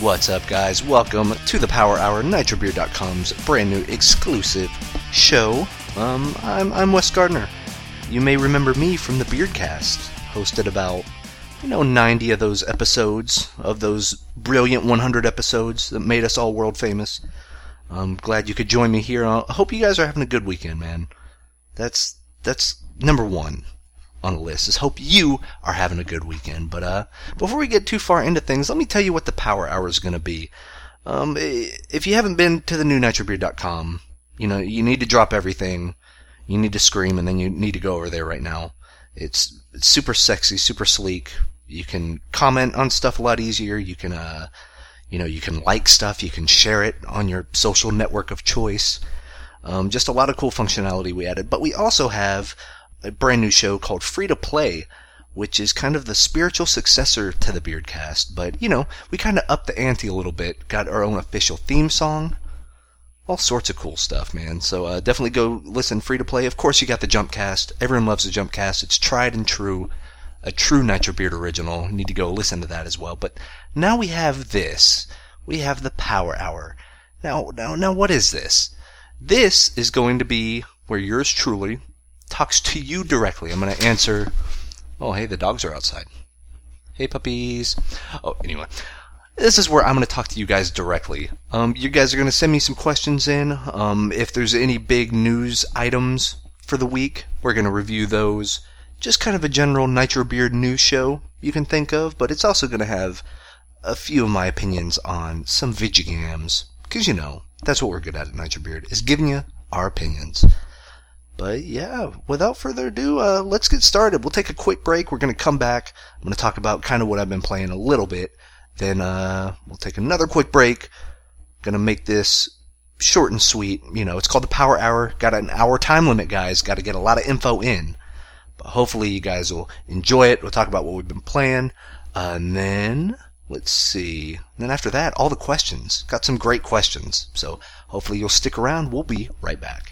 What's up, guys? Welcome to the Power Hour, NitroBeard.com's brand new exclusive show. I'm Wes Gardner. You may remember me from the Beardcast. Hosted about, 90 of those episodes, of those brilliant 100 episodes that made us all world famous. I'm glad you could join me here. I hope you guys are having a good weekend, man. That's number one on the list, is hope you are having a good weekend. But before we get too far into things, let me tell you what the Power Hour is going to be. If you haven't been to the new NitroBeard.com, you need to drop everything. You need to scream, and then you need to go over there right now. It's super sexy, super sleek. You can comment on stuff a lot easier. You can, you can like stuff. You can share it on your social network of choice. Just a lot of cool functionality we added. But we also have a brand new show called Free to Play, which is kind of the spiritual successor to the Beardcast. But, we kind of upped the ante a little bit. Got our own official theme song. All sorts of cool stuff, man. So definitely go listen. Free to Play. Of course, you got the Jumpcast. Everyone loves the Jumpcast. It's tried and true. A true Nitro Beard original. You need to go listen to that as well. But now we have this. We have the Power Hour. Now, what is this? This is going to be where yours truly talks to you directly. I'm going to answer... Oh, hey, the dogs are outside. Hey, puppies. Oh, anyway. This is where I'm going to talk to you guys directly. You guys are going to send me some questions in. If there's any big news items for the week, we're going to review those. Just kind of a general Nitro Beard news show you can think of, but it's also going to have a few of my opinions on some video games. Because, that's what we're good at Nitro Beard, is giving you our opinions. But yeah, without further ado, let's get started. We'll take a quick break. We're going to come back. I'm going to talk about kind of what I've been playing a little bit. Then we'll take another quick break. Going to make this short and sweet. It's called the Power Hour. Got an hour time limit, guys. Got to get a lot of info in. But hopefully you guys will enjoy it. We'll talk about what we've been playing. And then, let's see. And then after that, all the questions. Got some great questions. So hopefully you'll stick around. We'll be right back.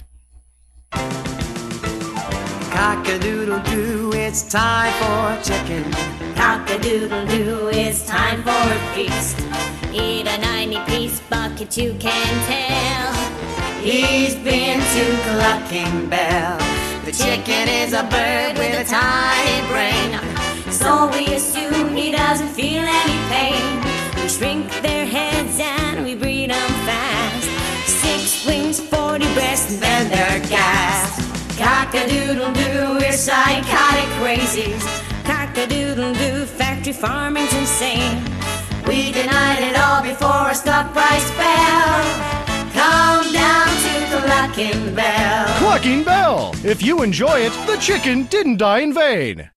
Cock-a-doodle-doo, it's time for chicken. Cock-a-doodle-doo, it's time for a feast. Eat a 90-piece bucket, you can tell. He's been to Clucking Bell. The chicken is a bird with a tiny brain. So we assume he doesn't feel any pain. We shrink their heads and we breed them fast. 6 wings, 40 breasts, and then they're gassed. Cock-a-doodle-doo, we're psychotic crazies. Cock-a-doodle-doo, factory farming's insane. We denied it all before a stock price fell. Come down to Clucking Bell. Clucking Bell! If you enjoy it, the chicken didn't die in vain.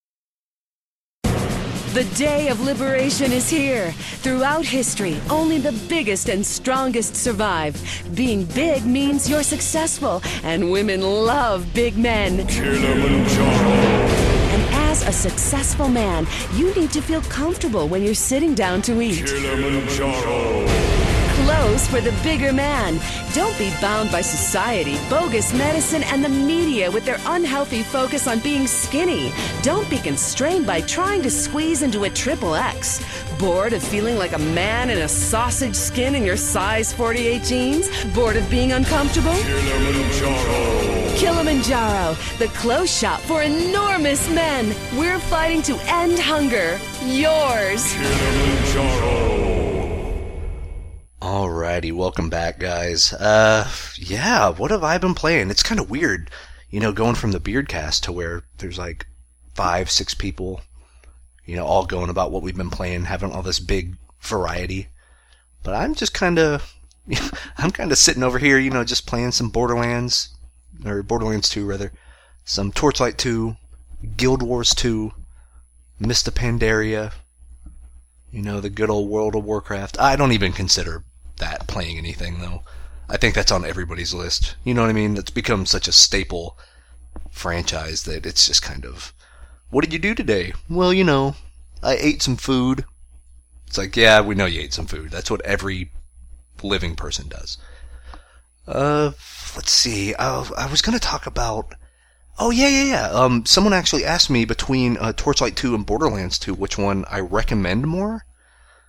The day of liberation is here. Throughout history, only the biggest and strongest survive. Being big means you're successful, and women love big men. Kilimanjaro. And as a successful man, you need to feel comfortable when you're sitting down to eat. Kilimanjaro. Clothes for the bigger man. Don't be bound by society, bogus medicine, and the media with their unhealthy focus on being skinny. Don't be constrained by trying to squeeze into a XXX. Bored of feeling like a man in a sausage skin in your size 48 jeans? Bored of being uncomfortable? Kilimanjaro. Kilimanjaro, the clothes shop for enormous men. We're fighting to end hunger. Yours. Kilimanjaro. Alrighty, welcome back, guys. What have I been playing? It's kind of weird, going from the Beardcast to where there's like 5-6 people, all going about what we've been playing, having all this big variety. But I'm just kind of, sitting over here, just playing some Borderlands 2, rather. Some Torchlight 2, Guild Wars 2, Mists of Pandaria, the good old World of Warcraft. I don't even consider that playing anything, though. I think that's on everybody's list. You know what I mean? It's become such a staple franchise that it's just kind of, what did you do today? Well, I ate some food. It's like, yeah, we know you ate some food. That's what every living person does. Let's see. I was going to talk about... Oh, yeah. Someone actually asked me between Torchlight 2 and Borderlands 2 which one I recommend more.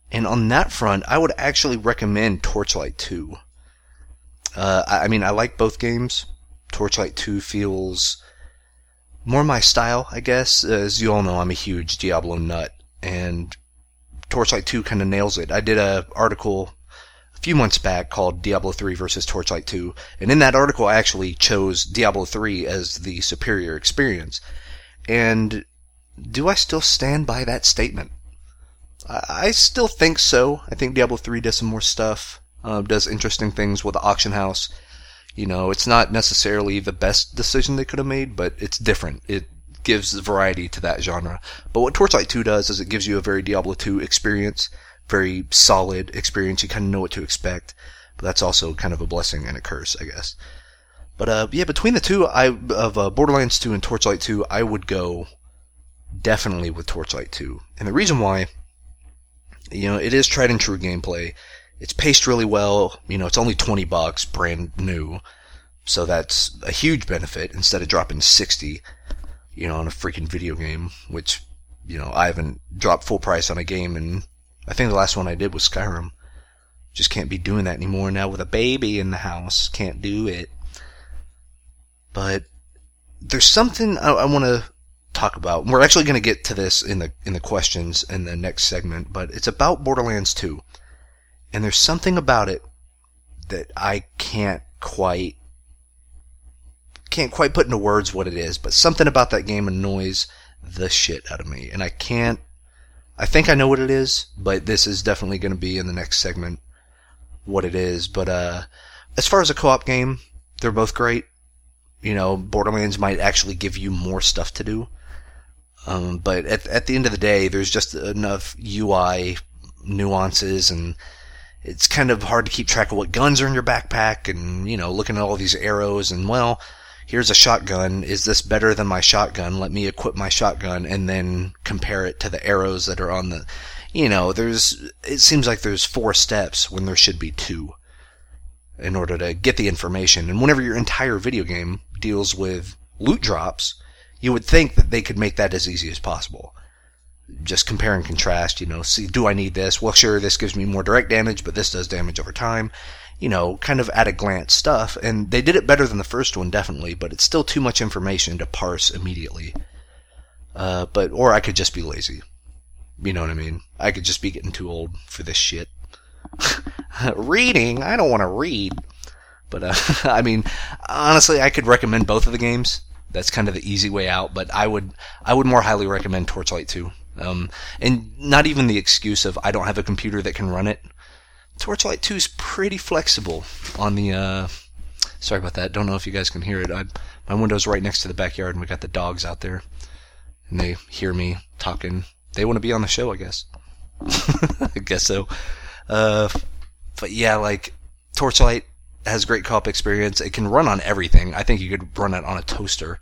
And on that front, I would actually recommend Torchlight 2. I like both games. Torchlight 2 feels more my style, I guess. As you all know, I'm a huge Diablo nut, and Torchlight 2 kind of nails it. I did an article a few months back called Diablo 3 versus Torchlight 2, and in that article I actually chose Diablo 3 as the superior experience. And do I still stand by that statement? I still think so. I think Diablo 3 does some more stuff, does interesting things with the auction house. You know, it's not necessarily the best decision they could have made, but it's different. It gives variety to that genre. But what Torchlight 2 does is it gives you a very Diablo 2 experience, very solid experience. You kind of know what to expect, but that's also kind of a blessing and a curse, I guess. But yeah, between the two, Borderlands 2 and Torchlight 2, I would go definitely with Torchlight 2. And the reason why, it is tried and true gameplay. It's paced really well. It's only $20, brand new. So that's a huge benefit instead of dropping 60, on a freaking video game, which, I haven't dropped full price on a game, and I think the last one I did was Skyrim. Just can't be doing that anymore now with a baby in the house. Can't do it. But there's something I want to talk about. We're actually going to get to this in the questions in the next segment, but it's about Borderlands 2. And there's something about it that I can't quite put into words what it is, but something about that game annoys the shit out of me. And I think I know what it is, but this is definitely going to be in the next segment what it is. But as far as a co-op game, they're both great. Borderlands might actually give you more stuff to do. But at the end of the day, there's just enough UI nuances, and it's kind of hard to keep track of what guns are in your backpack, and, looking at all these arrows, and, well, here's a shotgun. Is this better than my shotgun? Let me equip my shotgun, and then compare it to the arrows that are on the, it seems like there's 4 steps when there should be 2 in order to get the information. And whenever your entire video game deals with loot drops, you would think that they could make that as easy as possible. Just compare and contrast, see, do I need this? Well, sure, this gives me more direct damage, but this does damage over time. Kind of at a glance stuff. And they did it better than the first one, definitely, but it's still too much information to parse immediately. Or I could just be lazy. You know what I mean? I could just be getting too old for this shit. Reading? I don't want to read. But, honestly, I could recommend both of the games. That's kind of the easy way out, but I would more highly recommend Torchlight 2. And not even the excuse of I don't have a computer that can run it. Torchlight 2 is pretty flexible on the, sorry about that, don't know if you guys can hear it. My window's right next to the backyard, and we got the dogs out there, and they hear me talking. They want to be on the show, I guess. I guess so. But yeah, Torchlight has great co-op experience. It can run on everything. I think you could run it on a toaster.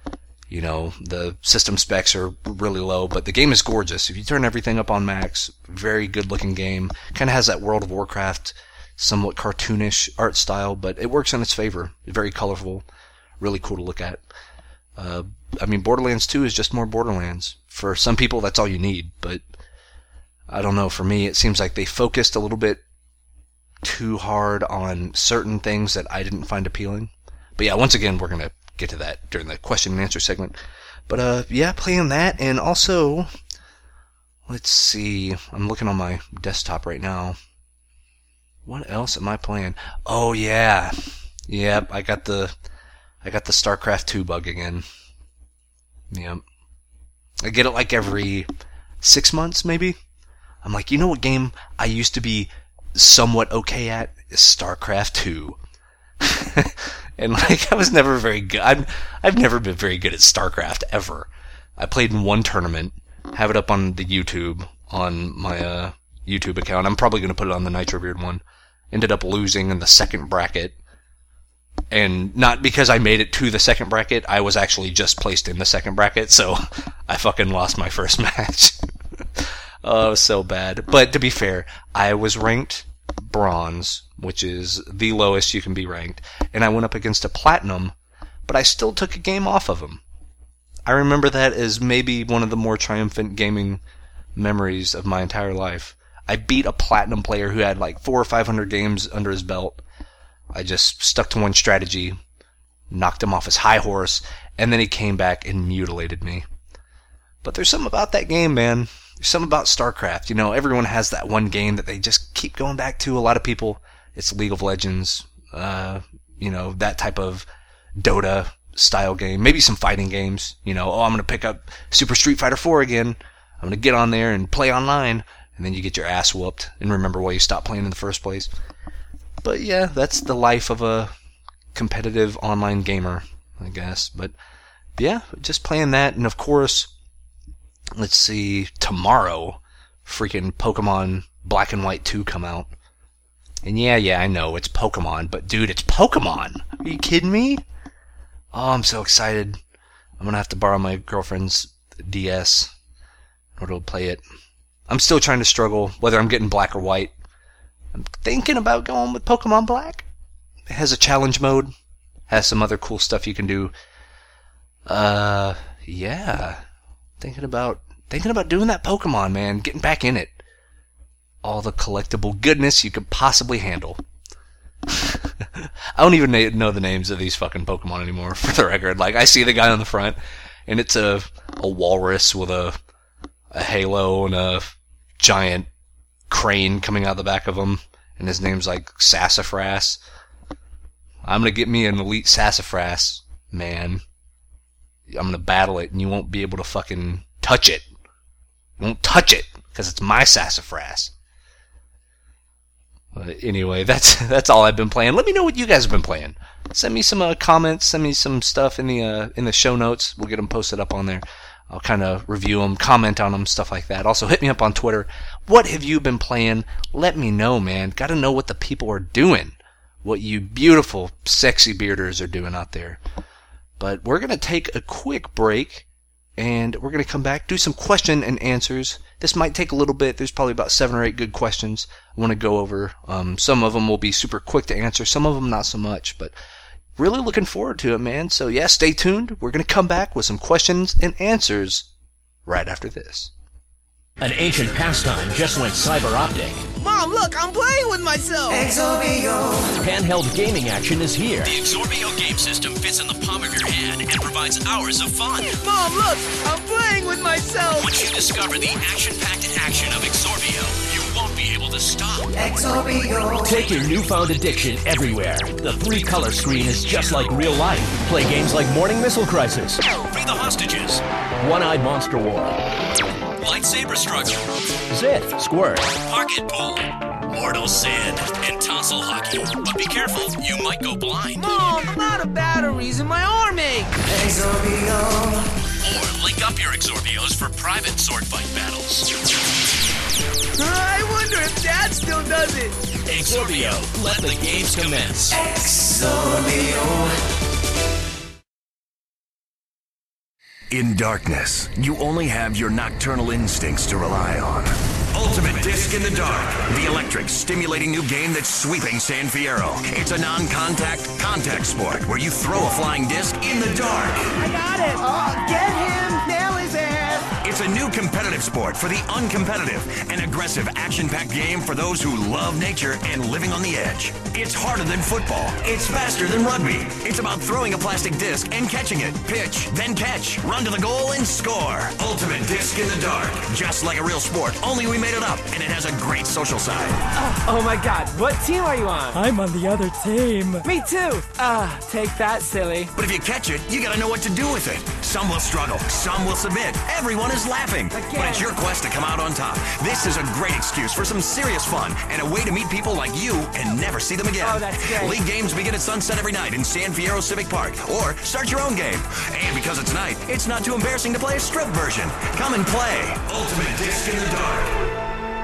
The system specs are really low, but the game is gorgeous. If you turn everything up on max, very good looking game. Kind of has that World of Warcraft, somewhat cartoonish art style, but it works in its favor. Very colorful, really cool to look at. Borderlands 2 is just more Borderlands. For some people, that's all you need, but I don't know. For me, it seems like they focused a little bit too hard on certain things that I didn't find appealing. But yeah, once again, we're going to get to that during the question and answer segment. But yeah, playing that, and also, let's see, I'm looking on my desktop right now. What else am I playing? Oh yeah. Yep, I got the StarCraft 2 bug again. Yep. I get it every 6 months, maybe? I'm like, what game I used to be somewhat okay at is StarCraft 2. And I was never very good. I've never been very good at StarCraft ever. I played in one tournament, have it up on the YouTube, on my YouTube account. I'm probably going to put it on the Nitro Beard one. Ended up losing in the second bracket. And not because I made it to the second bracket, I was actually just placed in the second bracket, so I fucking lost my first match. Oh, so bad. But to be fair, I was ranked bronze, which is the lowest you can be ranked, and I went up against a platinum, but I still took a game off of him. I remember that as maybe one of the more triumphant gaming memories of my entire life. I beat a platinum player who had like 400 or 500 games under his belt. I just stuck to one strategy, knocked him off his high horse, and then he came back and mutilated me. But there's something about that game, man. There's something about StarCraft. You know, everyone has that one game that they just keep going back to. A lot of people, it's League of Legends, you know, that type of Dota style game. Maybe some fighting games. You know, I'm going to pick up Super Street Fighter 4 again. I'm going to get on there and play online. And then you get your ass whooped and remember why you stopped playing in the first place. But yeah, that's the life of a competitive online gamer, I guess. But yeah, just playing that. And of course, let's see, tomorrow, freaking Pokemon Black and White 2 come out. And yeah, I know, it's Pokemon, but dude, it's Pokemon! Are you kidding me? Oh, I'm so excited. I'm gonna have to borrow my girlfriend's DS in order to play it. I'm still trying to struggle whether I'm getting black or white. I'm thinking about going with Pokemon Black. It has a challenge mode, has some other cool stuff you can do. Yeah. Thinking about doing that Pokemon, man. Getting back in it. All the collectible goodness you could possibly handle. I don't even know the names of these fucking Pokemon anymore, for the record. Like, I see the guy on the front, and it's a walrus with a halo and a giant crane coming out the back of him, and his name's like Sassafras. I'm gonna get me an elite Sassafras, man. I'm gonna battle it, and you won't be able to fucking touch it. You won't touch it, because it's my Sassafras. Anyway, that's all I've been playing. Let me know what you guys have been playing. Send me some comments. Send me some stuff in the show notes. We'll get them posted up on there. I'll kind of review them, comment on them, stuff like that. Also, hit me up on Twitter. What have you been playing? Let me know, man. Got to know what the people are doing. What you beautiful, sexy bearders are doing out there. But we're going to take a quick break, and we're going to come back, do some question and answers. This might take a little bit. There's probably about 7 or 8 good questions I want to go over. Some of them will be super quick to answer. Some of them not so much, but really looking forward to it, man. So yeah, stay tuned. We're going to come back with some questions and answers right after this. An ancient pastime just went cyber optic. Mom, look, I'm playing with myself! Exorbio. Handheld gaming action is here. The Exorbio game system fits in the palm of your hand and provides hours of fun. Mom, look, I'm playing with myself! Once you discover the action-packed action of Exorbio, you won't be able to stop. Exorbio. Take your newfound addiction everywhere. The 3-color screen is just like real life. Play games like Morning Missile Crisis, Free the hostages. One-Eyed Monster War, Lightsaber struggle. Zith, Squirt, Pocket pool. Mortal Sin. And tonsil hockey. But be careful, you might go blind. Mom, I'm out of batteries and my arm aches! Exorbio. Or link up your Exorbios for private sword fight battles. I wonder if Dad still does it! Exorbio, let the games commence. Exorbio. In darkness, you only have your nocturnal instincts to rely on. Ultimate Disc in the Dark, the electric, stimulating new game that's sweeping San Fierro. It's a non-contact, contact sport where you throw a flying disc in the dark. I got it! Get him! Nail his ass! It's a new competitive sport for the uncompetitive, an aggressive, action-packed game for those who love nature and living on the edge. It's harder than football. It's faster than rugby. It's about throwing a plastic disc and catching it. Pitch, then catch, run to the goal and score. Ultimate Disc in the Dark. Just like a real sport, only we made it up, and it has a great social side. Oh my god, what team are you on? I'm on the other team. Me too! Take that, silly. But if you catch it, you gotta know what to do with it. Some will struggle, some will submit. Everyone is laughing. Again. But it's your quest to come out on top. This is a great excuse for some serious fun and a way to meet people like you and never see them again. Oh, that's great. League games begin at sunset every night in San Fierro Civic Park. Or start your own game. And because it's night, it's not too embarrassing to play a strip version. Come and play Ultimate Disc in the Dark.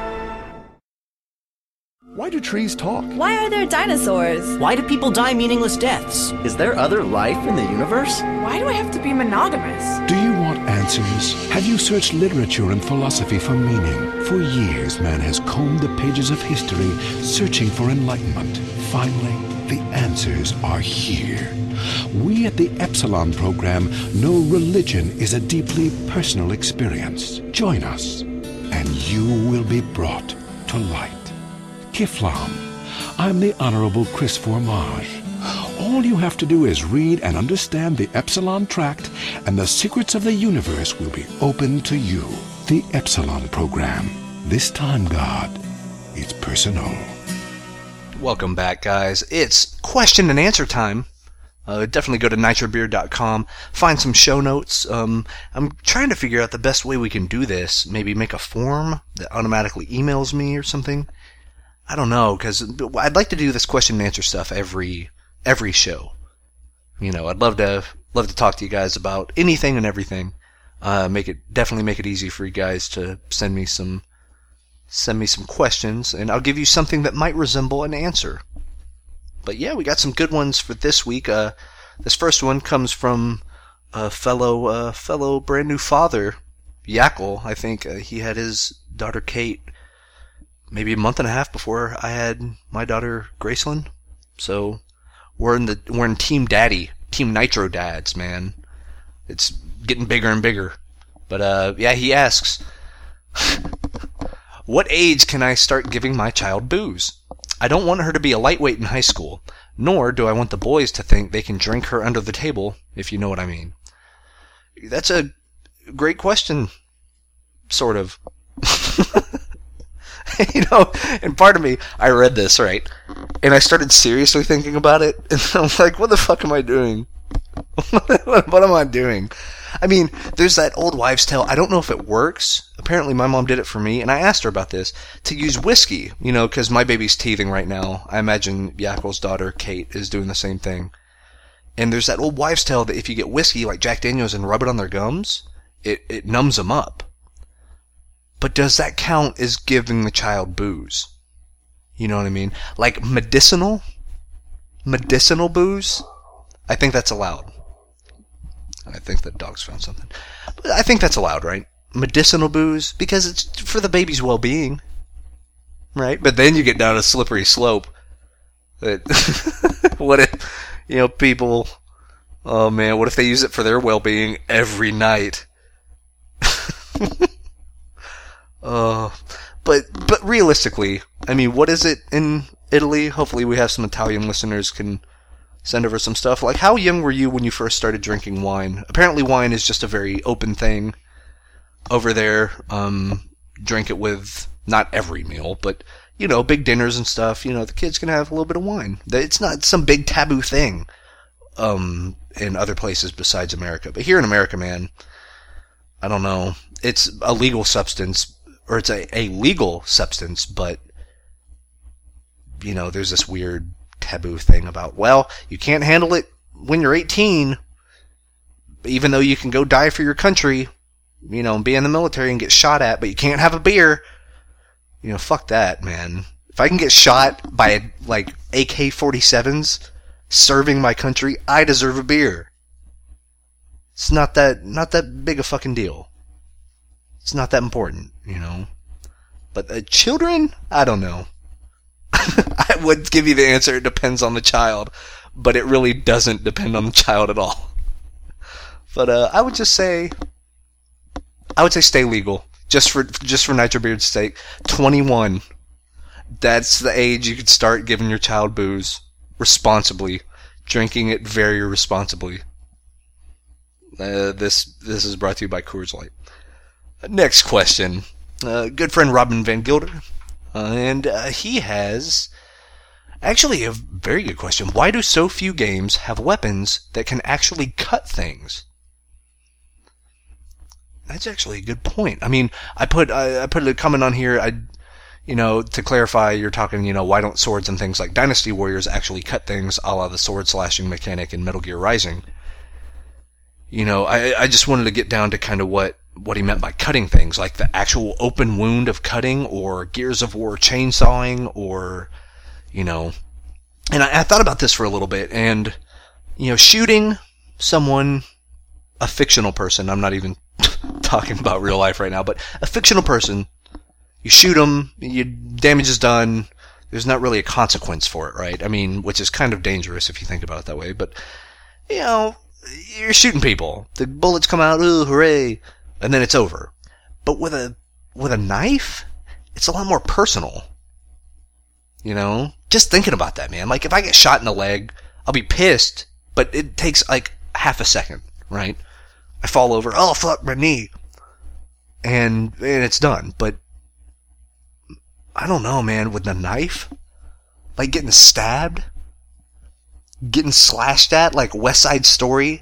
Why do trees talk? Why are there dinosaurs? Why do people die meaningless deaths? Is there other life in the universe? Why do I have to be monogamous? Do you want answers? Have you searched literature and philosophy for meaning? For years, man has combed the pages of history, searching for enlightenment. Finally, the answers are here. We at the Epsilon program know religion is a deeply personal experience. Join us, and you will be brought to light. Kiflam. I'm the Honorable Chris Formage. All you have to do is read and understand the Epsilon Tract, and the secrets of the universe will be open to you. The Epsilon Program. This time, God, it's personal. Welcome back, guys. It's question and answer time. Definitely go to nitrobeard.com, find some show notes. I'm trying to figure out the best way we can do this. Maybe make a form that automatically emails me or something. I don't know, because I'd like to do this question and answer stuff every show. You know, I'd love to talk to you guys about anything and everything. Definitely make it easy for you guys to send me some questions, and I'll give you something that might resemble an answer. But yeah, we got some good ones for this week. This first one comes from a fellow brand new father, Yackle. I think he had his daughter Kate maybe a month and a half before I had my daughter Gracelyn. So we're in Team Daddy, Team Nitro Dads, man. It's getting bigger and bigger. But yeah, he asks, what age can I start giving my child booze? I don't want her to be a lightweight in high school, nor do I want the boys to think they can drink her under the table, if you know what I mean. That's a great question, sort of. You know, and part of me, I read this, right, and I started seriously thinking about it, and I'm like, what the fuck am I doing? What am I doing? I mean, there's that old wives' tale. I don't know if it works. Apparently my mom did it for me, and I asked her about this, to use whiskey, you know, because my baby's teething right now. I imagine Yackle's daughter, Kate, is doing the same thing. And there's that old wives' tale that if you get whiskey, like Jack Daniels, and rub it on their gums, it numbs them up. But does that count as giving the child booze? You know what I mean? Like medicinal booze? I think that's allowed. I think the dog's found something. But I think that's allowed, right? Medicinal booze, because it's for the baby's well-being, right? But then you get down a slippery slope. What if, you know, people, oh man, what if they use it for their well-being every night? But realistically, I mean, what is it in Italy? Hopefully we have some Italian listeners can send over some stuff. Like, how young were you when you first started drinking wine? Apparently wine is just a very open thing over there. Drink it with, not every meal, but, you know, big dinners and stuff. You know, the kids can have a little bit of wine. It's not some big taboo thing in other places besides America. But here in America, man, I don't know. It's a legal substance, or it's a legal substance, but, you know, there's this weird taboo thing about, well, you can't handle it when you're 18, even though you can go die for your country, you know, and be in the military and get shot at, but you can't have a beer. You know, fuck that, man. If I can get shot by, like, AK-47s serving my country, I deserve a beer. It's not that big a fucking deal. It's not that important, you know. But children, I don't know. I would give you the answer, it depends on the child, but it really doesn't depend on the child at all. But I would say stay legal, just for Nitro Beard's sake. 21. That's the age you could start giving your child booze responsibly, drinking it very responsibly. This is brought to you by Coors Light. Next question. Good friend Robin Van Gilder. And he has actually a very good question. Why do so few games have weapons that can actually cut things? That's actually a good point. I mean, I put a comment on here. You know, to clarify, you're talking, you know, why don't swords and things like Dynasty Warriors actually cut things, a la the sword slashing mechanic in Metal Gear Rising? You know, I just wanted to get down to kind of what he meant by cutting things, like the actual open wound of cutting, or Gears of War chainsawing, or, you know, and I thought about this for a little bit, and, you know, shooting someone, a fictional person, I'm not even talking about real life right now, but a fictional person, you shoot them, damage is done, there's not really a consequence for it, right? I mean, which is kind of dangerous if you think about it that way, but, you know, you're shooting people, the bullets come out, ooh, hooray, and then it's over. But with a knife, it's a lot more personal. You know? Just thinking about that, man. Like, if I get shot in the leg, I'll be pissed, but it takes, like, half a second, right? I fall over, oh, fuck, my knee. And it's done. But, I don't know, man, with the knife, like, getting stabbed, getting slashed at, like West Side Story,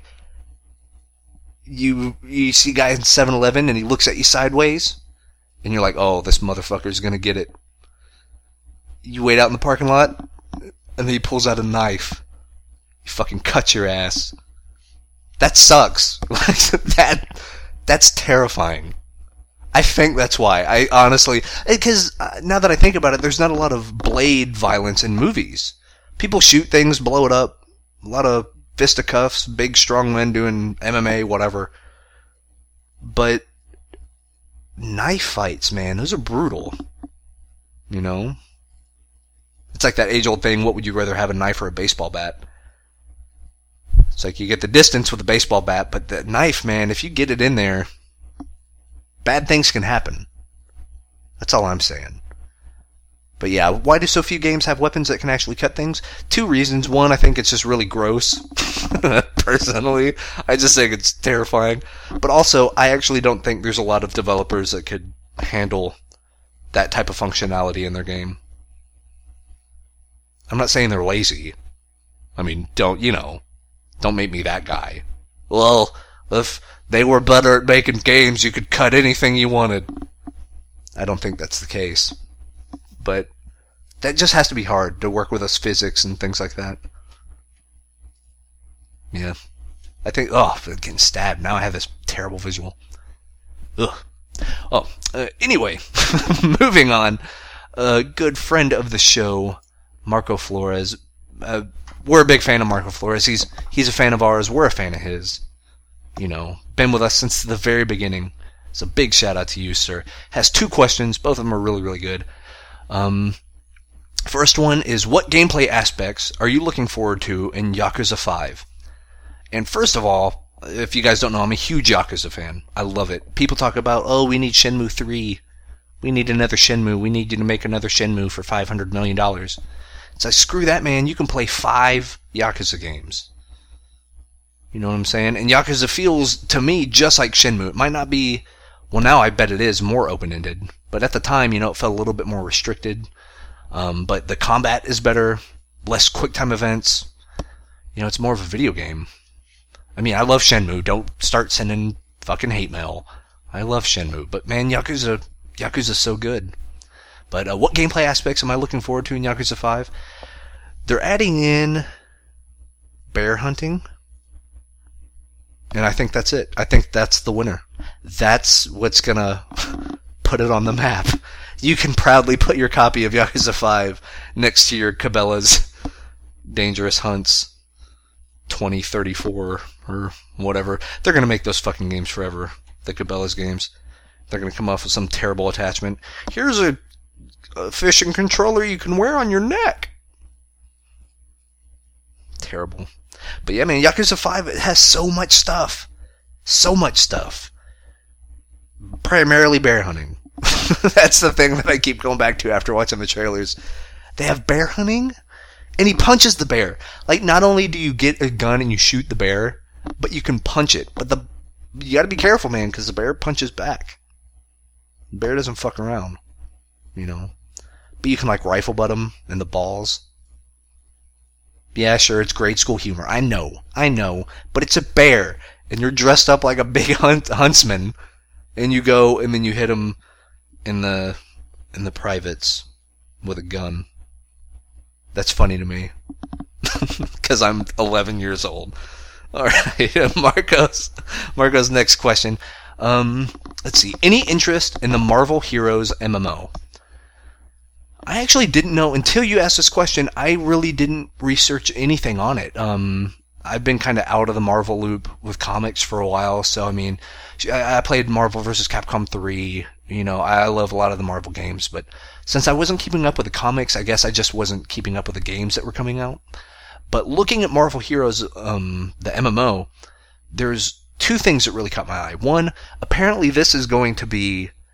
you see a guy in 7-Eleven, and he looks at you sideways, and you're like, oh, this motherfucker's gonna get it. You wait out in the parking lot, and then he pulls out a knife. You fucking cut your ass. That sucks. That's terrifying. I think that's why. I honestly... Because now that I think about it, there's not a lot of blade violence in movies. People shoot things, blow it up. A lot of fisticuffs, big strong men doing MMA, whatever. But knife fights, man, those are brutal. You know? It's like that age-old thing, what would you rather have, a knife or a baseball bat? It's like you get the distance with a baseball bat, but the knife, man, if you get it in there, bad things can happen. That's all I'm saying. But yeah, why do so few games have weapons that can actually cut things? 2 reasons. One, I think it's just really gross. Personally, I just think it's terrifying. But also, I actually don't think there's a lot of developers that could handle that type of functionality in their game. I'm not saying they're lazy. I mean, don't make me that guy. Well, if they were better at making games, you could cut anything you wanted. I don't think that's the case. But that just has to be hard to work with us physics and things like that. Yeah. I think, getting stabbed. Now I have this terrible visual. Ugh. Anyway, moving on. A good friend of the show, Marco Flores. We're a big fan of Marco Flores. He's a fan of ours. We're a fan of his. You know, been with us since the very beginning. So big shout out to you, sir. Has 2 questions. Both of them are really, really good. First one is, what gameplay aspects are you looking forward to in Yakuza 5? And first of all, if you guys don't know, I'm a huge Yakuza fan. I love it. People talk about, we need Shenmue 3. We need another Shenmue. We need you to make another Shenmue for $500 million. It's like, screw that, man. You can play 5 Yakuza games. You know what I'm saying? And Yakuza feels, to me, just like Shenmue. It might not be, well, now I bet it is more open-ended. But at the time, it felt a little bit more restricted. But the combat is better. Less quick-time events. It's more of a video game. I mean, I love Shenmue. Don't start sending fucking hate mail. I love Shenmue. But, man, Yakuza's so good. But what gameplay aspects am I looking forward to in Yakuza 5? They're adding in bear hunting. And I think that's it. I think that's the winner. That's what's going to put it on the map. You can proudly put your copy of Yakuza 5 next to your Cabela's Dangerous Hunts 2034 or whatever. They're going to make those fucking games forever. The Cabela's games. They're going to come off with some terrible attachment. Here's a fishing controller you can wear on your neck. Terrible. But yeah, man, Yakuza 5, it has so much stuff. So much stuff. Primarily bear hunting. That's the thing that I keep going back to after watching the trailers. They have bear hunting, and he punches the bear. Like, not only do you get a gun and you shoot the bear, but you can punch it. But you gotta be careful, man, because the bear punches back. The bear doesn't fuck around. But you can, rifle butt him in the balls. Yeah, sure, it's grade school humor. I know. But it's a bear, and you're dressed up like a big huntsman, and you go, and then you hit him in the privates with a gun. That's funny to me. Because I'm 11 years old. Alright, Marco's next question. Let's see. Any interest in the Marvel Heroes MMO? I actually didn't know until you asked this question. I really didn't research anything on it. I've been kind of out of the Marvel loop with comics for a while, so I mean, I played Marvel vs. Capcom 3. I love a lot of the Marvel games, but since I wasn't keeping up with the comics, I guess I just wasn't keeping up with the games that were coming out. But looking at Marvel Heroes, the MMO, there's 2 things that really caught my eye. One, apparently this is going to be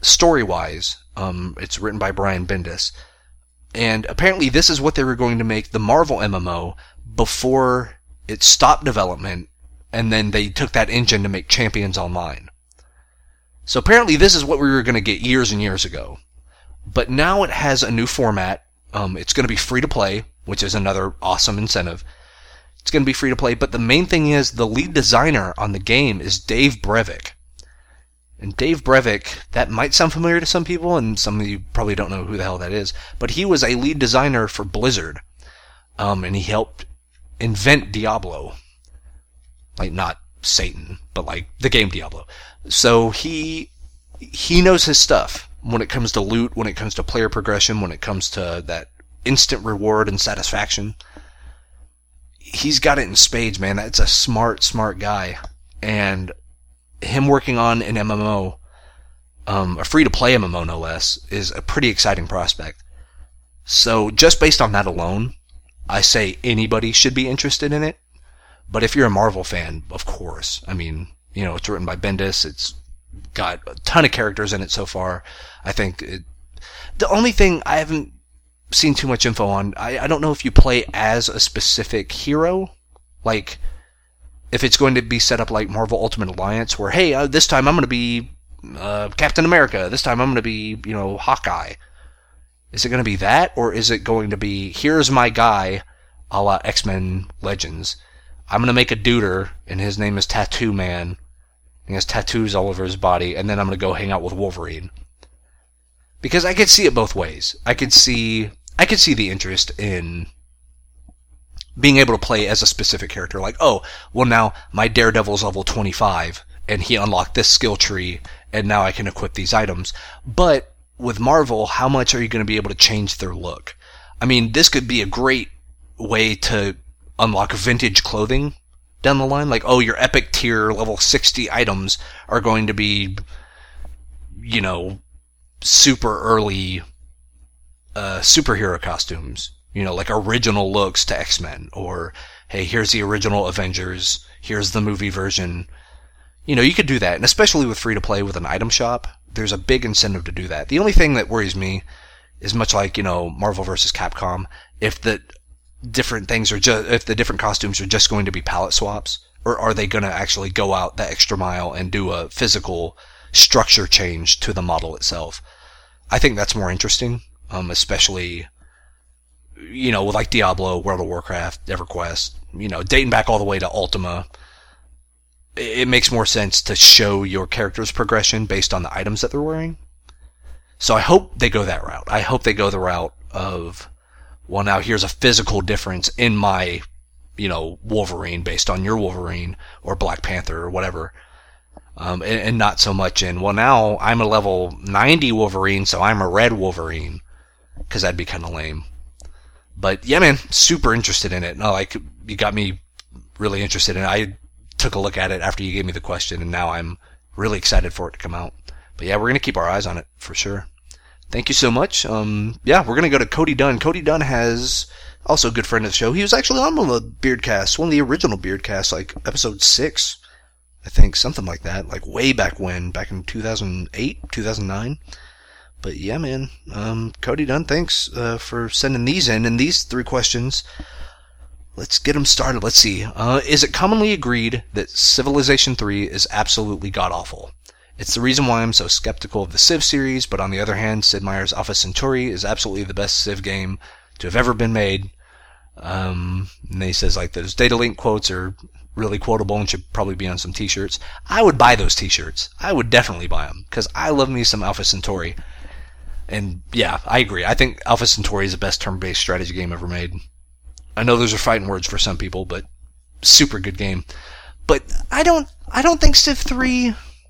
story-wise, it's written by Brian Bendis. And apparently this is what they were going to make the Marvel MMO before it stopped development, and then they took that engine to make Champions Online. So apparently this is what we were going to get years and years ago. But now it has a new format. It's going to be free to play, which is another awesome incentive. It's going to be free to play, but the main thing is the lead designer on the game is Dave Brevik. And Dave Brevik, that might sound familiar to some people, and some of you probably don't know who the hell that is, but he was a lead designer for Blizzard. And he helped invent Diablo. Like, not Satan, but like the game Diablo. So he knows his stuff when it comes to loot, when it comes to player progression, when it comes to that instant reward and satisfaction. He's got it in spades, man. That's a smart guy. And him working on an MMO, a free-to-play MMO no less, is a pretty exciting prospect. So just based on that alone, I say anybody should be interested in it. But if you're a Marvel fan, of course. I mean, it's written by Bendis. It's got a ton of characters in it so far. I think the only thing I haven't seen too much info on, I don't know if you play as a specific hero. Like, if it's going to be set up like Marvel Ultimate Alliance, where, hey, this time I'm going to be Captain America. This time I'm going to be, Hawkeye. Is it going to be that? Or is it going to be, here's my guy, a la X-Men Legends. I'm going to make a duder, and his name is Tattoo Man. He has tattoos all over his body, and then I'm going to go hang out with Wolverine. Because I could see it both ways. I could see the interest in being able to play as a specific character. Like, oh, well now my Daredevil's level 25, and he unlocked this skill tree, and now I can equip these items. But with Marvel, how much are you going to be able to change their look? I mean, this could be a great way to unlock vintage clothing down the line. Like, oh, your epic tier level 60 items are going to be, super early superhero costumes. Like original looks to X-Men. Or, hey, here's the original Avengers. Here's the movie version. You could do that. And especially with free-to-play with an item shop, there's a big incentive to do that. The only thing that worries me is much like, Marvel vs. Capcom, if the different costumes are just going to be palette swaps, or are they going to actually go out that extra mile and do a physical structure change to the model itself? I think that's more interesting, especially, with like Diablo, World of Warcraft, EverQuest, dating back all the way to Ultima. It makes more sense to show your character's progression based on the items that they're wearing. So I hope they go that route. I hope they go the route of, well, now here's a physical difference in my, Wolverine based on your Wolverine, or Black Panther, or whatever. And not so much in, well, now I'm a level 90 Wolverine, so I'm a red Wolverine. Because that'd be kind of lame. But yeah, man, super interested in it. No, like, you got me really interested in it. I took a look at it after you gave me the question, and now I'm really excited for it to come out. But yeah, we're going to keep our eyes on it, for sure. Thank you so much. We're going to go to Cody Dunn. Cody Dunn has, also a good friend of the show. He was actually on one of the Beardcasts, one of the original Beardcasts, like episode 6, I think, something like that, like way back when, back in 2008, 2009. But yeah, man, Cody Dunn, thanks for sending these in, and these 3 questions. Let's get them started. Let's see. Is it commonly agreed that Civilization 3 is absolutely god-awful? It's the reason why I'm so skeptical of the Civ series, but on the other hand, Sid Meier's Alpha Centauri is absolutely the best Civ game to have ever been made. And he says, like, those data link quotes are really quotable and should probably be on some t-shirts. I would buy those t-shirts. I would definitely buy them, because I love me some Alpha Centauri. And yeah, I agree. I think Alpha Centauri is the best turn-based strategy game ever made. I know those are fighting words for some people, but super good game. But I don't think Civ 3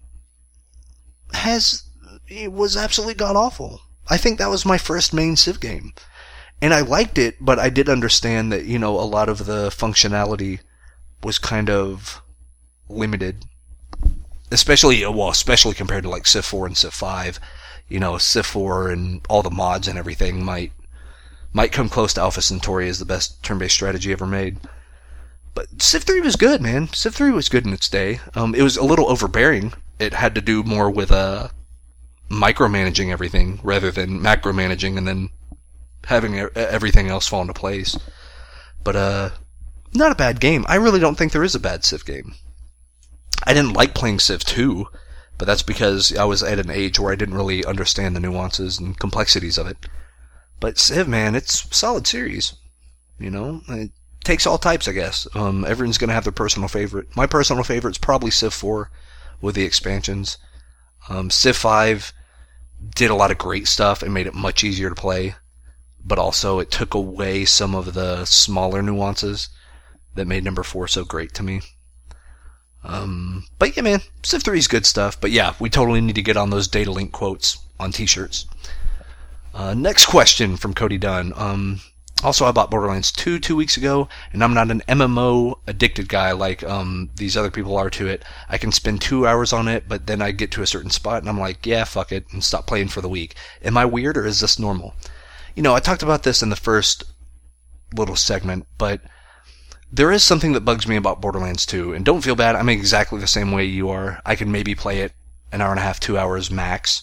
was absolutely god-awful. I think that was my first main Civ game. And I liked it, but I did understand that, a lot of the functionality was kind of limited. Especially compared to like Civ 4 and Civ 5. Civ 4 and all the mods and everything might come close to Alpha Centauri as the best turn-based strategy ever made. But Civ 3 was good, man. Civ 3 was good in its day. It was a little overbearing. It had to do more with micromanaging everything rather than macromanaging and then having everything else fall into place. But, not a bad game. I really don't think there is a bad Civ game. I didn't like playing Civ 2, but that's because I was at an age where I didn't really understand the nuances and complexities of it. But Civ, man, it's a solid series. You know, it takes all types, I guess. Everyone's going to have their personal favorite. My personal favorite is probably Civ 4 with the expansions. Civ 5 did a lot of great stuff and made it much easier to play, but also it took away some of the smaller nuances that made number 4 so great to me. But yeah, man, Civ 3 is good stuff. But yeah, we totally need to get on those data link quotes on t-shirts. Next question from Cody Dunn. Also, I bought Borderlands 2 2 weeks ago, and I'm not an MMO addicted guy like these other people are to it. I can spend 2 hours on it, but then I get to a certain spot, and I'm like, yeah, fuck it, and stop playing for the week. Am I weird, or is this normal? You know, I talked about this in the first little segment, but there is something that bugs me about Borderlands 2, and don't feel bad, I'm exactly the same way you are. I can maybe play it an hour and a half, 2 hours max.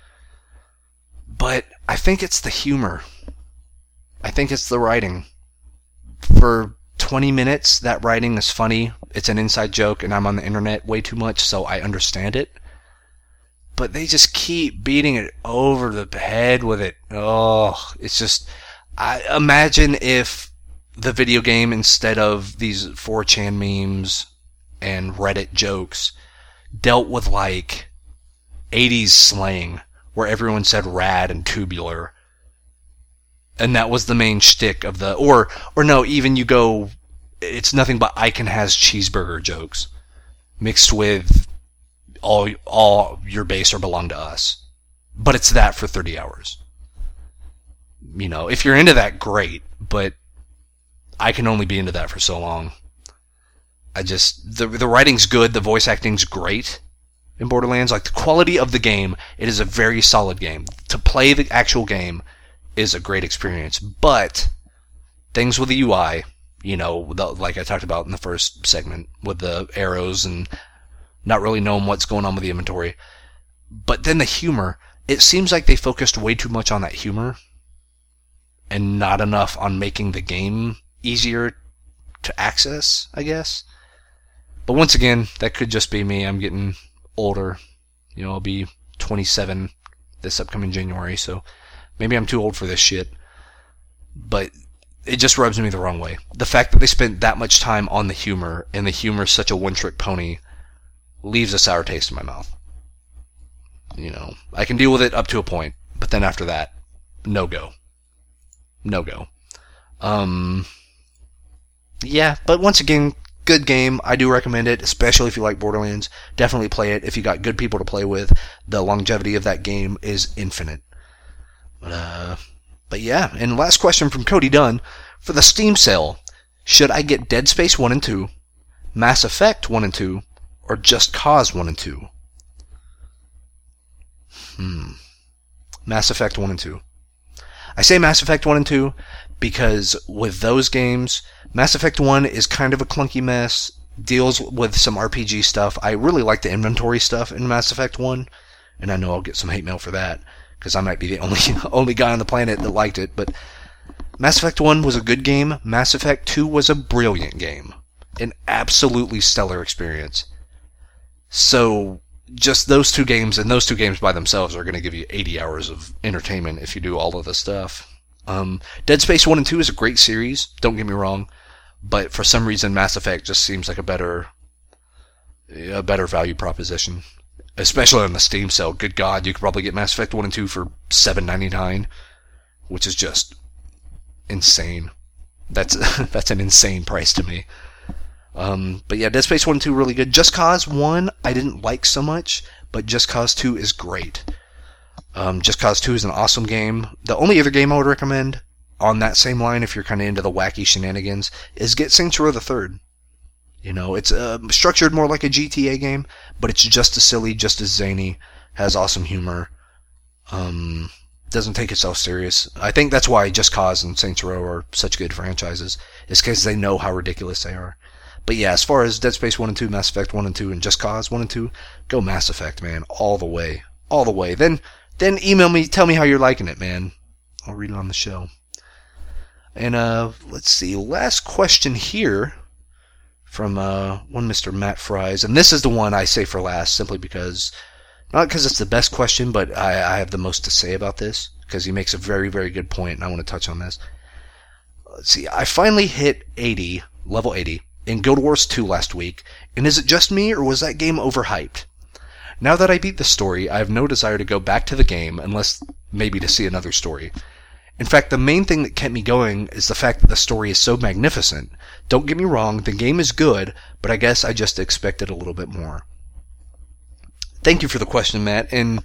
But I think it's the humor. I think it's the writing. For 20 minutes, that writing is funny. It's an inside joke, and I'm on the internet way too much, so I understand it. But they just keep beating it over the head with it. Oh, it's just... I imagine if the video game, instead of these 4chan memes and Reddit jokes, dealt with like 80s slang, where everyone said rad and tubular. And that was the main shtick of the... Or no, even you go... It's nothing but Icon has cheeseburger jokes. Mixed with all your base or belong to us. But it's that for 30 hours. You know, if you're into that, great. But I can only be into that for so long. I just... The writing's good, the voice acting's great in Borderlands. Like, the quality of the game, it is a very solid game. To play the actual game is a great experience. But things with the UI, you know, like I talked about in the first segment, with the arrows and not really knowing what's going on with the inventory. But then the humor, it seems like they focused way too much on that humor and not enough on making the game easier to access, I guess. But once again, that could just be me. I'm getting older. You know, I'll be 27 this upcoming January, so maybe I'm too old for this shit. But it just rubs me the wrong way. The fact that they spent that much time on the humor, and the humor is such a one-trick pony, leaves a sour taste in my mouth. You know, I can deal with it up to a point, but then after that, no go. No go. Yeah, but once again, good game. I do recommend it, especially if you like Borderlands. Definitely play it if you got good people to play with. The longevity of that game is infinite. But yeah, and last question from Cody Dunn. For the Steam sale, should I get Dead Space 1 and 2, Mass Effect 1 and 2, or Just Cause 1 and 2? Mass Effect 1 and 2. I say Mass Effect 1 and 2 because with those games, Mass Effect 1 is kind of a clunky mess, deals with some RPG stuff. I really like the inventory stuff in Mass Effect 1, and I know I'll get some hate mail for that, because I might be the only guy on the planet that liked it, but Mass Effect 1 was a good game. Mass Effect 2 was a brilliant game. An absolutely stellar experience. So, just those two games, and those two games by themselves are going to give you 80 hours of entertainment if you do all of the stuff. Dead Space 1 and 2 is a great series, don't get me wrong, but for some reason Mass Effect just seems like a better value proposition. Especially on the Steam sale. Good God, you could probably get Mass Effect 1 and 2 for $7.99, which is just insane. That's an insane price to me. But yeah, Dead Space 1 and 2 really good. Just Cause 1 I didn't like so much, but Just Cause 2 is great. Just Cause 2 is an awesome game. The only other game I would recommend on that same line, if you're kind of into the wacky shenanigans, is get Saints Row the Third. You know, it's structured more like a GTA game, but it's just as silly, just as zany, has awesome humor, doesn't take itself serious. I think that's why Just Cause and Saints Row are such good franchises, is because they know how ridiculous they are. But yeah, as far as Dead Space 1 and 2, Mass Effect 1 and 2, and Just Cause 1 and 2, go Mass Effect, man, all the way. all the way. Then email me, tell me how you're liking it, man. I'll read it on the show. And let's see, last question here from one Mr. Matt Fries, and this is the one I say for last, simply because, not because it's the best question, but I have the most to say about this, because he makes a very, very good point, and I want to touch on this. Let's see, I finally hit level 80, in Guild Wars 2 last week, and is it just me, or was that game overhyped? Now that I beat the story, I have no desire to go back to the game, unless maybe to see another story. In fact, the main thing that kept me going is the fact that the story is so magnificent. Don't get me wrong, the game is good, but I guess I just expected a little bit more. Thank you for the question, Matt, and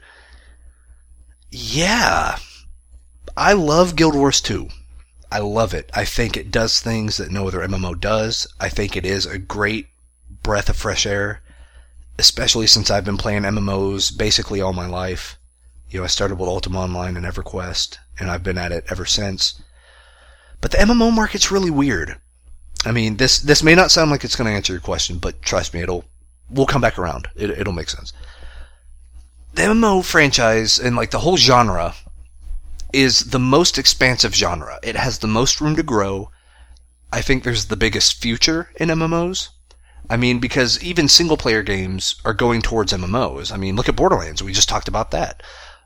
yeah, I love Guild Wars 2. I love it. I think it does things that no other MMO does. I think it is a great breath of fresh air, especially since I've been playing MMOs basically all my life. You know, I started with Ultima Online and EverQuest, and I've been at it ever since. But the MMO market's really weird. I mean, this may not sound like it's going to answer your question, but trust me, we'll come back around. It'll make sense. The MMO franchise and like the whole genre is the most expansive genre. It has the most room to grow. I think there's the biggest future in MMOs. I mean, because even single-player games are going towards MMOs. I mean, look at Borderlands. We just talked about that.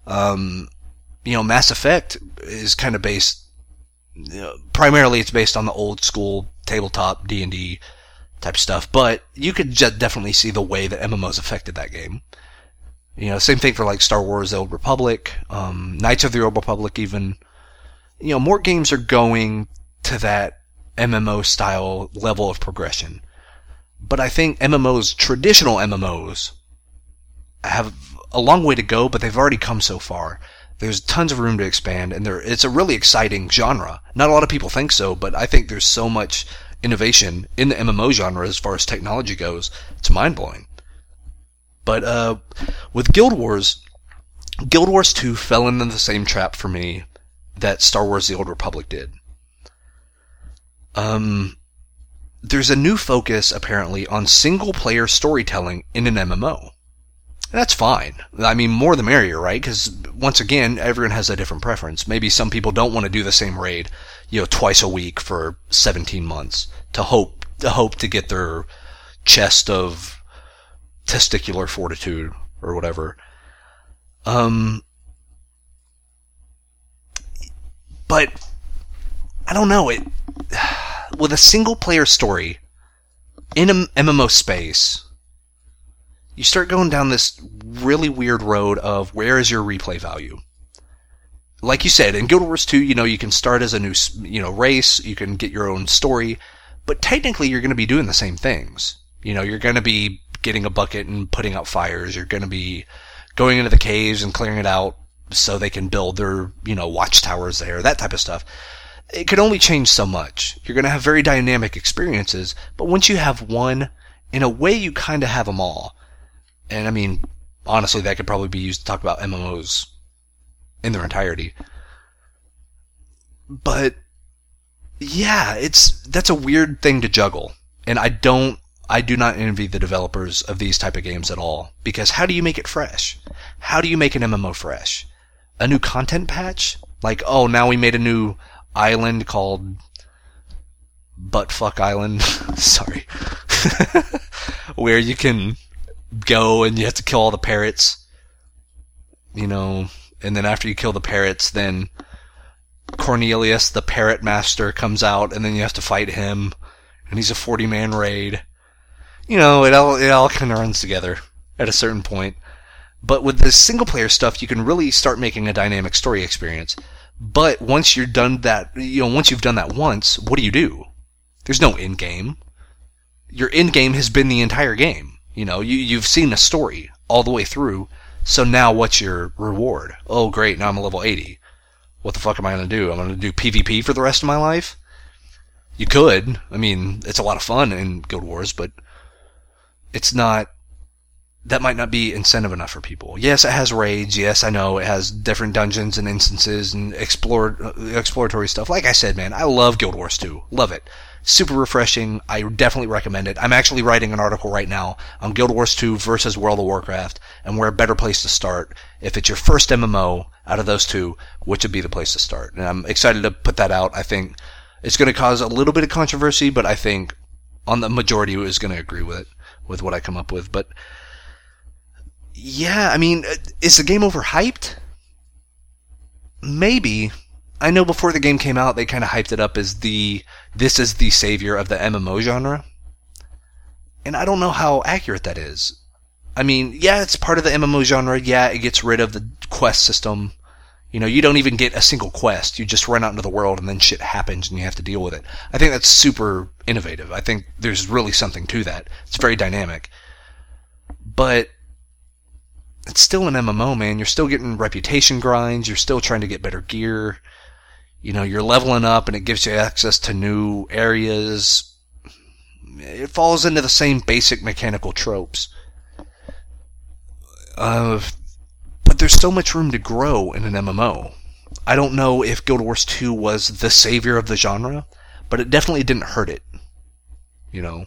Mass Effect is kind of based... primarily it's based on the old-school tabletop D&D type stuff, but you could definitely see the way that MMOs affected that game. You know, same thing for like Star Wars: The Old Republic, Knights of the Old Republic even. You know, more games are going to that MMO style level of progression. But I think MMOs, traditional MMOs, have a long way to go, but they've already come so far. There's tons of room to expand, and it's a really exciting genre. Not a lot of people think so, but I think there's so much innovation in the MMO genre as far as technology goes. It's mind-blowing. But with Guild Wars 2 fell into the same trap for me that Star Wars: The Old Republic did. There's a new focus, apparently, on single-player storytelling in an MMO. And that's fine. I mean, more the merrier, right? Because, once again, everyone has a different preference. Maybe some people don't want to do the same raid, twice a week for 17 months to hope to get their chest of testicular fortitude or whatever. But I don't know, with a single player story in an MMO space, you start going down this really weird road of where is your replay value. Like you said, in Guild Wars 2, you can start as a new, race, you can get your own story, but technically you're going to be doing the same things. You're going to be getting a bucket and putting out fires. You're going to be going into the caves and clearing it out so they can build their, watchtowers there, that type of stuff. It could only change so much. You're going to have very dynamic experiences, but once you have one, in a way you kind of have them all. And I mean, honestly, that could probably be used to talk about MMOs in their entirety. But yeah, that's a weird thing to juggle. And I do not envy the developers of these type of games at all. Because how do you make it fresh? How do you make an MMO fresh? A new content patch? Like, oh, now we made a new island called Buttfuck Island. Sorry. Where you can go and you have to kill all the parrots. And then after you kill the parrots, then Cornelius, the parrot master, comes out, and then you have to fight him. And he's a 40-man raid. It all kind of runs together at a certain point. But with this single-player stuff, you can really start making a dynamic story experience. But once you've done that once, what do? There's no end game. Your end game has been the entire game. You've seen a story all the way through. So now what's your reward? Oh, great, now I'm a level 80. What the fuck am I going to do? I'm going to do PvP for the rest of my life? You could. I mean, it's a lot of fun in Guild Wars, but it's not... That might not be incentive enough for people. Yes, it has raids. Yes, I know it has different dungeons and instances and exploratory stuff. Like I said, man, I love Guild Wars 2. Love it. Super refreshing. I definitely recommend it. I'm actually writing an article right now on Guild Wars 2 versus World of Warcraft, and where a better place to start. If it's your first MMO out of those two, which would be the place to start? And I'm excited to put that out. I think it's going to cause a little bit of controversy, but I think on the majority is going to agree with it, with what I come up with. But yeah, I mean, is the game overhyped? Maybe. I know before the game came out, they kind of hyped it up as this is the savior of the MMO genre. And I don't know how accurate that is. I mean, yeah, it's part of the MMO genre. Yeah, it gets rid of the quest system. You know, you don't even get a single quest. You just run out into the world and then shit happens and you have to deal with it. I think that's super innovative. I think there's really something to that. It's very dynamic. But it's still an MMO, man. You're still getting reputation grinds. You're still trying to get better gear. You know, you're leveling up and it gives you access to new areas. It falls into the same basic mechanical tropes. But there's so much room to grow in an MMO. I don't know if Guild Wars 2 was the savior of the genre, but it definitely didn't hurt it. You know?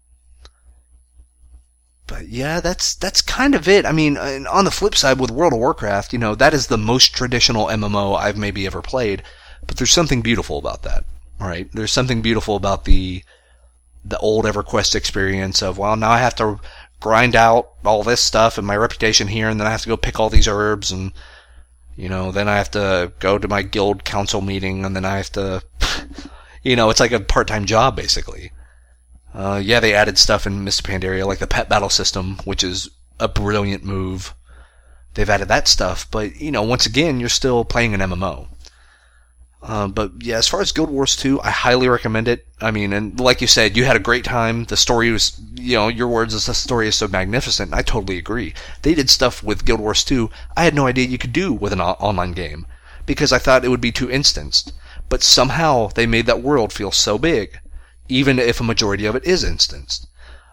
But yeah, that's kind of it. I mean, on the flip side with World of Warcraft, you know, that is the most traditional MMO I've maybe ever played, but there's something beautiful about that. Alright? There's something beautiful about the old EverQuest experience of, well, now I have to grind out all this stuff and my reputation here, and then I have to go pick all these herbs, and, you know, then I have to go to my guild council meeting, and then I have to, you know, it's like a part-time job, basically. Yeah, they added stuff in Mists of Pandaria, like the pet battle system, which is a brilliant move. They've added that stuff, but, you know, once again, you're still playing an MMO. But yeah, as far as Guild Wars 2, I highly recommend it. I mean, and like you said, you had a great time. The story was, you know, your words is the story is so magnificent. I totally agree. They did stuff with Guild Wars 2 I had no idea you could do with an online game, because I thought it would be too instanced. But somehow they made that world feel so big, even if a majority of it is instanced.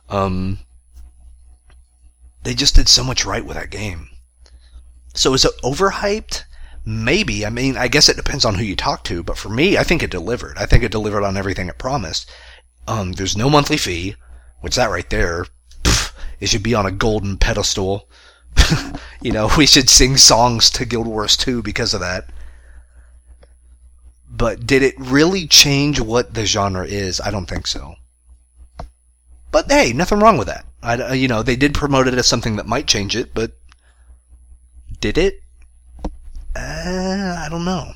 They just did so much right with that game. So is it overhyped? Maybe. I mean, I guess it depends on who you talk to, but for me, I think it delivered. I think it delivered on everything it promised. There's no monthly fee, which that right there, it should be on a golden pedestal. You know, we should sing songs to Guild Wars 2 because of that. But did it really change what the genre is? I don't think so. But hey, nothing wrong with that. You know, they did promote it as something that might change it, but did it? I don't know.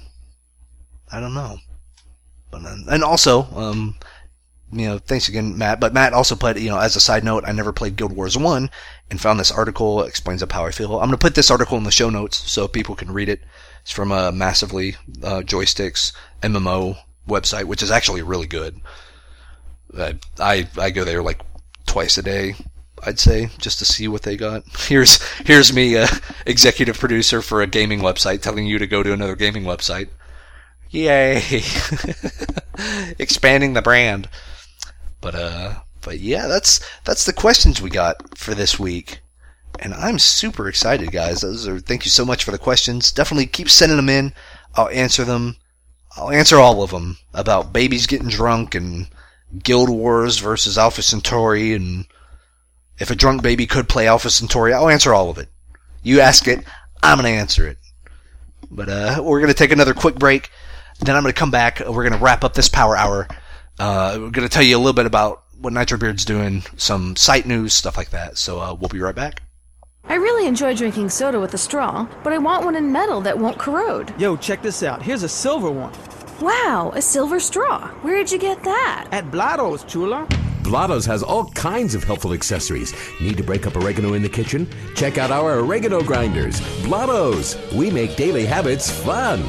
But, and also, you know, thanks again, Matt. But Matt also put, you know, as a side note, I never played Guild Wars 1 and found this article. It explains up how I feel. I'm going to put this article in the show notes so people can read it. It's from a Massively Joysticks MMO website, which is actually really good. I go there like twice a day, I'd say, just to see what they got. Here's me, executive producer for a gaming website, telling you to go to another gaming website. Yay! Expanding the brand. But yeah, that's the questions we got for this week, and I'm super excited, guys. Thank you so much for the questions. Definitely keep sending them in. I'll answer them. I'll answer all of them about babies getting drunk and Guild Wars versus Alpha Centauri, and if a drunk baby could play Alpha Centauri. I'll answer all of it. You ask it, I'm going to answer it. But we're going to take another quick break. Then I'm going to come back. We're going to wrap up this Power Hour. We're going to tell you a little bit about what NitroBeard's doing, some site news, stuff like that. So we'll be right back. I really enjoy drinking soda with a straw, but I want one in metal that won't corrode. Yo, check this out. Here's a silver one. Wow, a silver straw. Where'd you get that? At Blotto's, Chula. Blotto's has all kinds of helpful accessories. Need to break up oregano in the kitchen? Check out our oregano grinders. Blotto's. We make daily habits fun.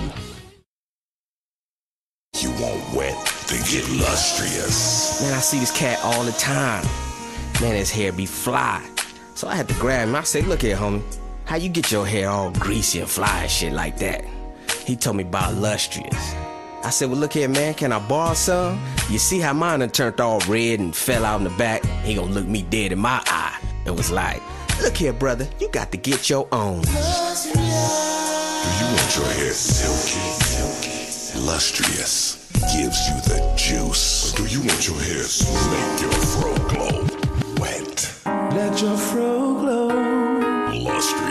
You want wet, then get lustrous. Man, I see this cat all the time. Man, his hair be fly. So I had to grab him. I said, look here, homie. How you get your hair all greasy and fly and shit like that? He told me about lustrous. I said, well, look here, man, can I borrow some? You see how mine done turned all red and fell out in the back? He gonna look me dead in my eye. It was like, look here, brother, you got to get your own. Do you want your hair silky, lustrous, gives you the juice? Or do you want your hair to make your fro glow wet? Let your fro glow lustrous.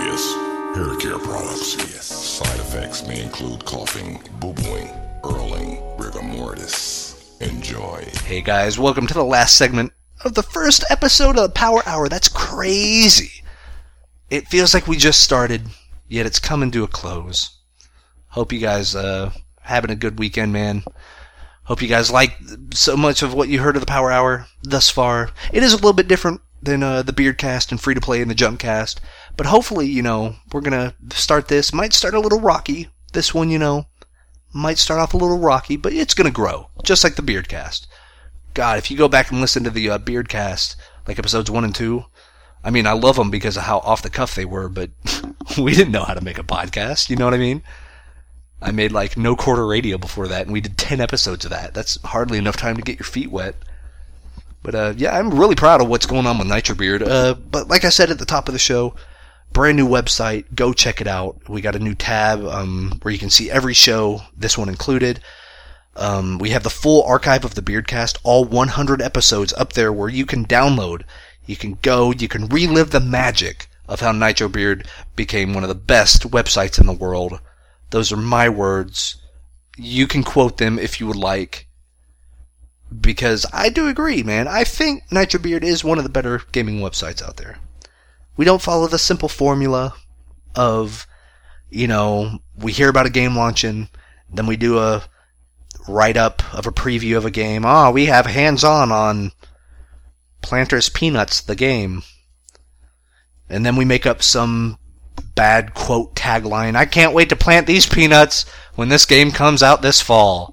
hair care products. Yes. Side effects may include coughing, boo-booing, earling, rigor mortis. Enjoy. Hey guys, welcome to the last segment of the first episode of the Power Hour. That's crazy. It feels like we just started, yet it's coming to a close. Hope you guys having a good weekend, man. Hope you guys like so much of what you heard of the Power Hour thus far. It is a little bit different than the Beardcast and Free to Play and the Jumpcast, but hopefully, we're gonna start this. Might start a little rocky. This one, might start off a little rocky, but it's gonna grow, just like the Beardcast. God, if you go back and listen to the Beardcast, like episodes 1 and 2, I mean, I love them because of how off the cuff they were, but we didn't know how to make a podcast. You know what I mean? I made No Quarter Radio before that, and we did 10 episodes of that. That's hardly enough time to get your feet wet. But, yeah, I'm really proud of what's going on with Nitro Beard. But like I said at the top of the show, brand new website. Go check it out. We got a new tab where you can see every show, this one included. We have the full archive of the Beardcast, all 100 episodes up there where you can download. You can go, you can relive the magic of how Nitro Beard became one of the best websites in the world. Those are my words. You can quote them if you would like. Because I do agree, man. I think Nitro Beard is one of the better gaming websites out there. We don't follow the simple formula of, we hear about a game launching, then we do a write-up of a preview of a game. We have hands-on on Planters Peanuts, the game. And then we make up some bad quote tagline. I can't wait to plant these peanuts when this game comes out this fall.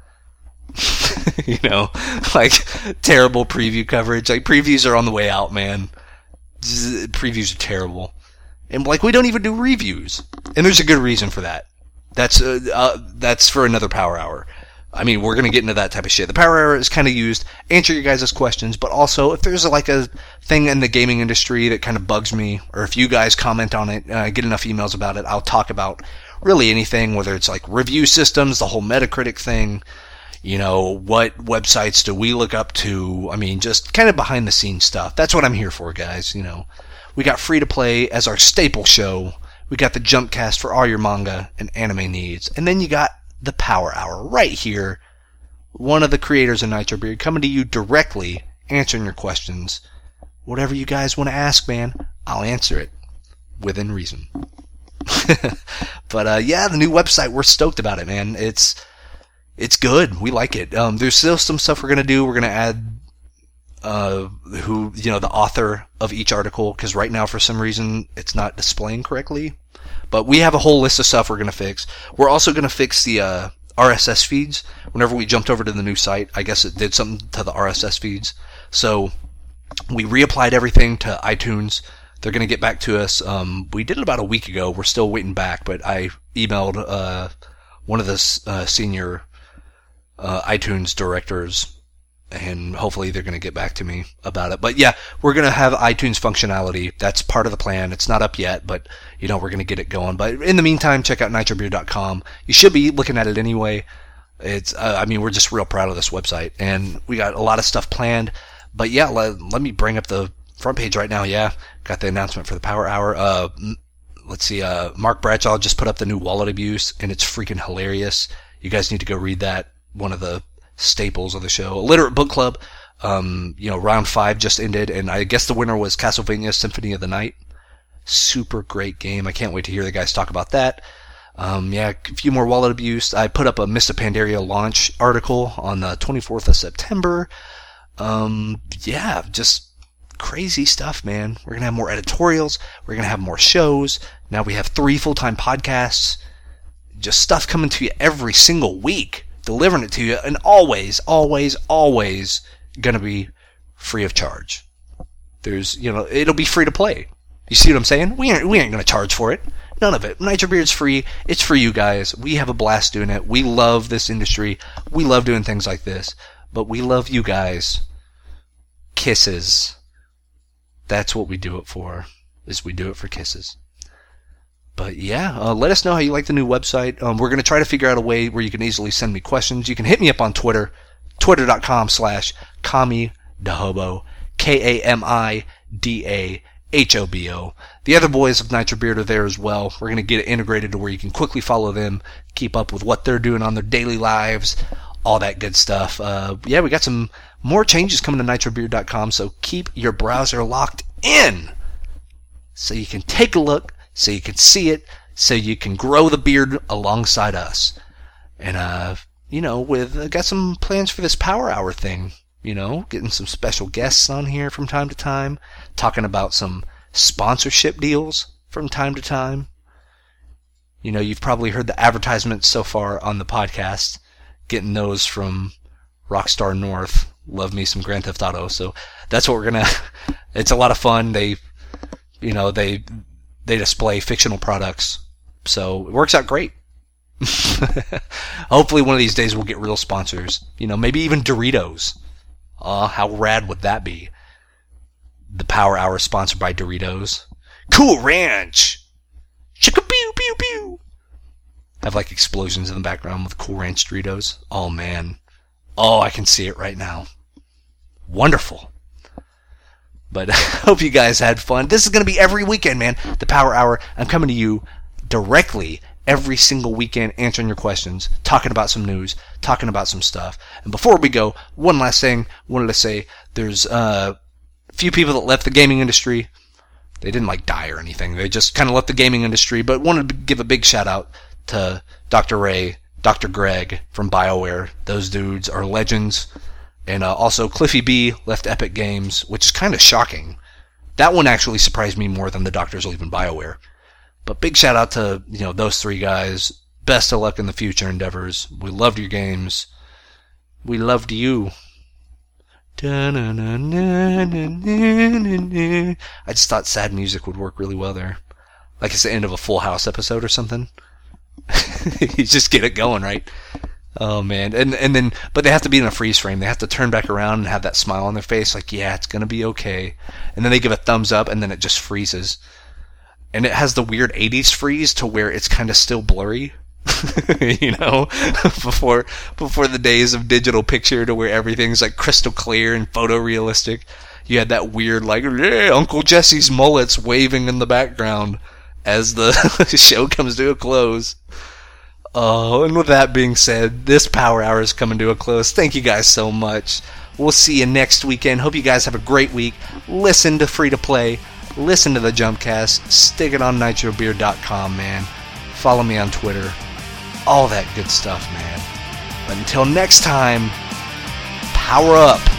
Terrible preview coverage. Previews are on the way out, man. Previews are terrible. And we don't even do reviews. And there's a good reason for that. That's for another Power Hour. I mean, we're going to get into that type of shit. The Power Hour is kind of used to answer your guys' questions, but also if there's a thing in the gaming industry that kind of bugs me, or if you guys comment on it, get enough emails about it, I'll talk about really anything, whether it's review systems, the whole Metacritic thing, what websites do we look up to? I mean, just kind of behind the scenes stuff. That's what I'm here for, guys. We got Free to Play as our staple show. We got the Jumpcast for all your manga and anime needs. And then you got the Power Hour right here. One of the creators of Nitro Beard coming to you directly, answering your questions. Whatever you guys want to ask, man, I'll answer it within reason. But yeah, the new website, we're stoked about it, man. It's good. We like it. There's still some stuff we're gonna do. We're gonna add the author of each article, because right now for some reason it's not displaying correctly. But we have a whole list of stuff we're going to fix. We're also going to fix the RSS feeds. Whenever we jumped over to the new site, I guess it did something to the RSS feeds. So we reapplied everything to iTunes. They're going to get back to us. We did it about a week ago. We're still waiting back, but I emailed one of the senior iTunes directors, and hopefully they're going to get back to me about it. But yeah, we're going to have iTunes functionality. That's part of the plan. It's not up yet, but we're going to get it going. But in the meantime, check out nitrobeard.com. You should be looking at it anyway. It's we're just real proud of this website, and we got a lot of stuff planned. But yeah, let me bring up the front page right now. Yeah, got the announcement for the Power Hour. Let's see, Mark Bradshaw just put up the new Wallet Abuse, and it's freaking hilarious. You guys need to go read that. One of the staples of the show. Illiterate Book Club, round 5 just ended, and I guess the winner was Castlevania Symphony of the Night. Super great game. I can't wait to hear the guys talk about that. A few more Wallet Abuse. I put up a Mists of Pandaria launch article on the 24th of September. Just crazy stuff, man. We're going to have more editorials. We're going to have more shows. Now we have 3 full-time podcasts. Just stuff coming to you every single week. Delivering it to you, and always, always, always gonna be free of charge. There's, it'll be free to play. You see what I'm saying? We ain't gonna charge for it. None of it. Nitro Beard's free. It's for you guys. We have a blast doing it. We love this industry. We love doing things like this. But we love you guys. Kisses. That's what we do it for. We do it for kisses. But yeah, let us know how you like the new website. We're going to try to figure out a way where you can easily send me questions. You can hit me up on Twitter, twitter.com/KamiDahobo, KamiDahobo. HOBO. The other boys of Nitro Beard are there as well. We're going to get it integrated to where you can quickly follow them, keep up with what they're doing on their daily lives, all that good stuff. We got some more changes coming to nitrobeard.com, so keep your browser locked in so you can take a look, so you can see it, so you can grow the beard alongside us. And, got some plans for this Power Hour thing. Getting some special guests on here from time to time, talking about some sponsorship deals from time to time. You've probably heard the advertisements so far on the podcast, getting those from Rockstar North. Love me some Grand Theft Auto. So that's what we're going to, it's a lot of fun. They display fictional products. So it works out great. Hopefully one of these days we'll get real sponsors. Maybe even Doritos. How rad would that be? The Power Hour sponsored by Doritos. Cool Ranch! Chicka pew pew pew! Have like explosions in the background with Cool Ranch Doritos. Oh man. Oh, I can see it right now. Wonderful. But I hope you guys had fun. This is going to be every weekend, man. The Power Hour. I'm coming to you directly every single weekend, answering your questions, talking about some news, talking about some stuff. And before we go, one last thing I wanted to say. There's a few people that left the gaming industry. They didn't die or anything. They just kind of left the gaming industry, but wanted to give a big shout out to Dr. Ray, Dr. Greg from BioWare. Those dudes are legends. And also Cliffy B left Epic Games, which is kind of shocking. That one actually surprised me more than the doctors leaving BioWare. But big shout out to, those three guys. Best of luck in the future endeavors. We loved your games. We loved you. I just thought sad music would work really well there. Like it's the end of a Full House episode or something. You just get it going, right? Oh man. But they have to be in a freeze frame. They have to turn back around and have that smile on their face like, yeah, it's gonna be okay. And then they give a thumbs up and then it just freezes. And it has the weird 80s freeze to where it's kind of still blurry. Before the days of digital picture to where everything's like crystal clear and photorealistic. You had that weird Uncle Jesse's mullets waving in the background as the show comes to a close. Oh, and with that being said, this Power Hour is coming to a close. Thank you guys so much. We'll see you next weekend. Hope you guys have a great week. Listen to Free to Play. Listen to the Jumpcast. Stick it on nitrobeard.com, man. Follow me on Twitter. All that good stuff, man. But until next time, power up.